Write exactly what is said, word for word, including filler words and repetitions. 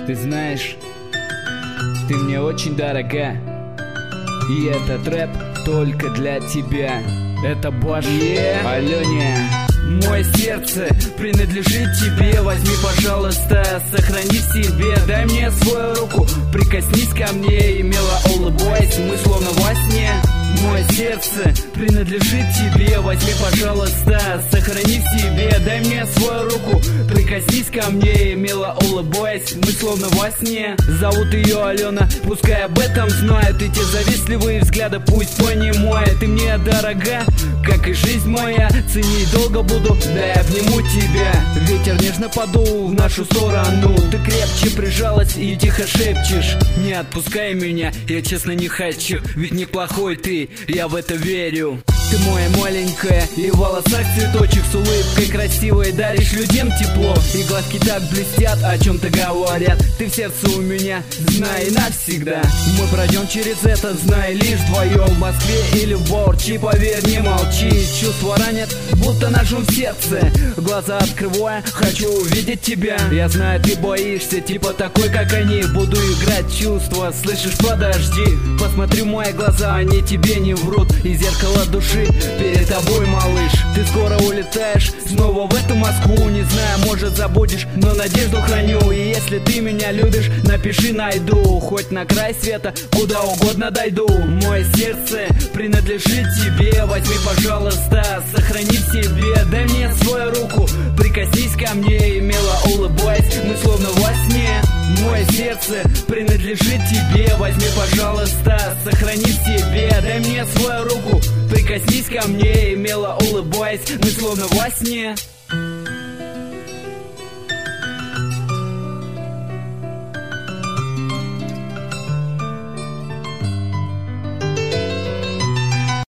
Ты знаешь, ты мне очень дорога, и этот рэп только для тебя. Это Баш, yeah. Аленя. Мое сердце принадлежит тебе. Возьми, пожалуйста, сохрани в себе. Дай мне свою руку, прикоснись ко мне и мило улыбайся, мы словно во сне. Мое сердце принадлежит тебе. Возьми, пожалуйста, сохрани в себе. Дай мне свою руку, прикоснись ко мне и мило улыбайся, мы словно во сне. Зовут ее Алена, пускай об этом знают. Эти завистливые взгляды пусть понимают. Ты мне дорога, как и жизнь моя. Ценить долго буду, да я обниму тебя. Ветер нежно подул в нашу сторону. Ты крепче прижалась и тихо шепчешь: не отпускай меня, я честно не хочу. Ведь неплохой ты, я в это верю. Ты моя маленькая, и в волосах цветочек, с улыбкой красивой даришь людям тепло. И глазки так блестят, о чем-то говорят. Ты в сердце у меня, знай навсегда. Мы пройдем через это, знай лишь вдвоем. В Москве или в Борчи, поверь, не молчи. Чувства ранят, будто ножом в сердце. Глаза открывая, хочу увидеть тебя. Я знаю, ты боишься, типа такой, как они. Буду играть чувства, слышишь, подожди. Посмотри в мои глаза, они тебе не врут. И зеркало души перед тобой, малыш. Ты скоро улетаешь снова в эту Москву. Не знаю, может забудешь, но надежду храню. И если ты меня любишь, напиши, найду. Хоть на край света, куда угодно дойду. Мое сердце принадлежит тебе. Возьми, пожалуйста, сохрани в себе. Дай мне свою руку, прикоснись ко мне и мило улыбайся, мы словно во сне. Мое сердце принадлежит тебе. Возьми, пожалуйста, сохрани в себе. Дай мне свою руку, прикоснись ко мне и мило улыбайся, мы словно во сне.